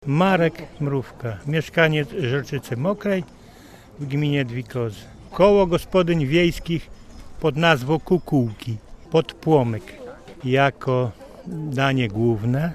Marek Mrówka, mieszkaniec Rzeczycy Mokrej w gminie Dwikozy. Koło gospodyń wiejskich pod nazwą Kukułki, podpłomyk. Jako danie główne,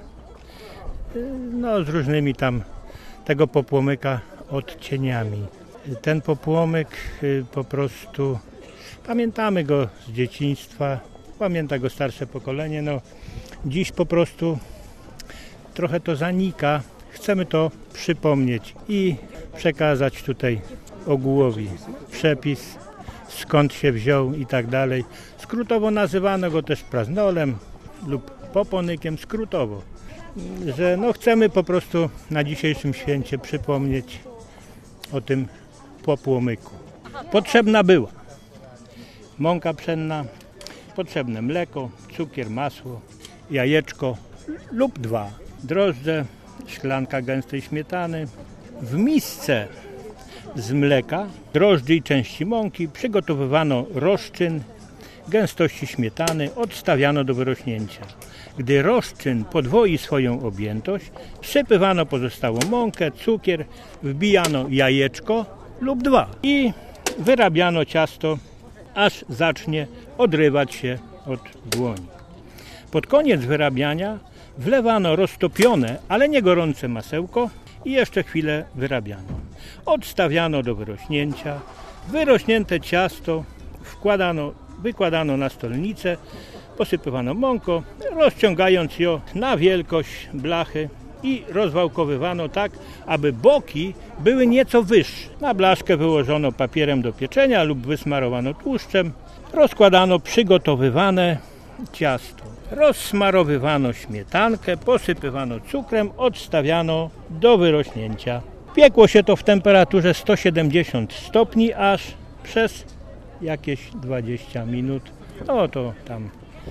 z różnymi tam tego popłomyka odcieniami. Ten popłomyk po prostu, pamiętamy go z dzieciństwa, pamięta go starsze pokolenie. Dziś po prostu trochę to zanika. Chcemy to przypomnieć i przekazać tutaj ogółowi przepis, skąd się wziął i tak dalej. Skrótowo nazywano go też praznolem lub poponykiem, skrótowo. Że chcemy po prostu na dzisiejszym święcie przypomnieć o tym popłomyku. Potrzebna była mąka pszenna, potrzebne mleko, cukier, masło, jajeczko lub 2, drożdże, szklanka gęstej śmietany. W misce z mleka, drożdży i części mąki przygotowywano rozczyn gęstości śmietany, odstawiano do wyrośnięcia. Gdy rozczyn podwoi swoją objętość, wsypywano pozostałą mąkę, cukier, wbijano jajeczko lub 2 i wyrabiano ciasto, aż zacznie odrywać się od dłoni. Pod koniec wyrabiania wlewano roztopione, ale nie gorące masełko i jeszcze chwilę wyrabiano. Odstawiano do wyrośnięcia. Wyrośnięte ciasto wykładano na stolnicę, posypywano mąką, rozciągając ją na wielkość blachy i rozwałkowywano tak, aby boki były nieco wyższe. Na blaszkę wyłożono papierem do pieczenia lub wysmarowano tłuszczem. Rozkładano przygotowywane ciasto. Rozsmarowywano śmietankę, posypywano cukrem, odstawiano do wyrośnięcia. Piekło się to w temperaturze 170 stopni aż przez jakieś 20 minut. To tam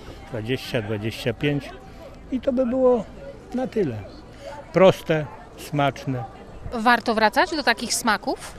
20-25 i to by było na tyle. Proste, smaczne. Warto wracać do takich smaków?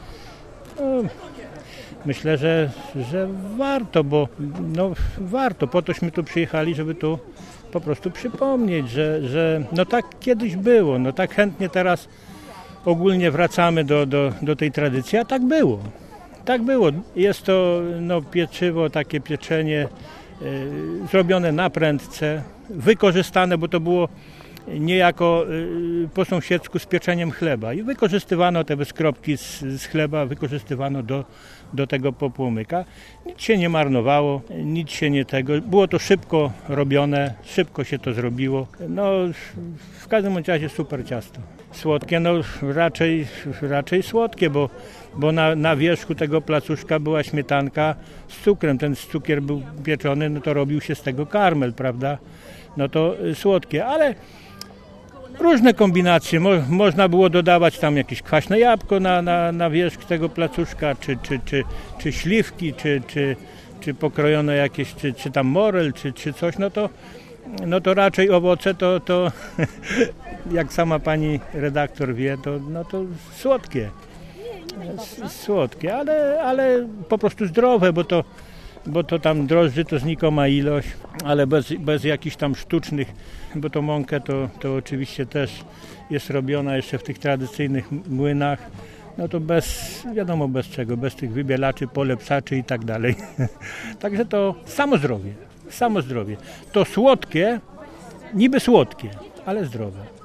Myślę, że warto, bo warto. Po tośmy tu przyjechali, żeby tu po prostu przypomnieć, że tak kiedyś było. Tak chętnie teraz ogólnie wracamy do tej tradycji, a tak było. Tak było. Jest to pieczywo, takie pieczenie zrobione na prędce, wykorzystane, bo to było niejako po sąsiedzku z pieczeniem chleba i wykorzystywano te wyskropki z chleba, wykorzystywano do tego popłomyka. Nic się nie marnowało, nic się nie tego. Było to szybko robione, szybko się to zrobiło. W każdym razie super ciasto. Słodkie, raczej słodkie, bo na wierzchu tego placuszka była śmietanka z cukrem. Ten cukier był pieczony, to robił się z tego karmel, prawda? To słodkie, ale różne kombinacje. Można było dodawać tam jakieś kwaśne jabłko na wierzch tego placuszka, czy śliwki, czy pokrojone jakieś, czy tam morel, czy coś, to raczej owoce to jak sama pani redaktor wie, to słodkie. Słodkie, ale po prostu zdrowe, bo to tam drożdży to znikoma ilość, ale bez jakichś tam sztucznych, bo to mąkę to oczywiście też jest robiona jeszcze w tych tradycyjnych młynach, to wiadomo bez czego, bez tych wybielaczy, polepszaczy i tak dalej. Także to samo zdrowie. To słodkie, niby słodkie, ale zdrowe.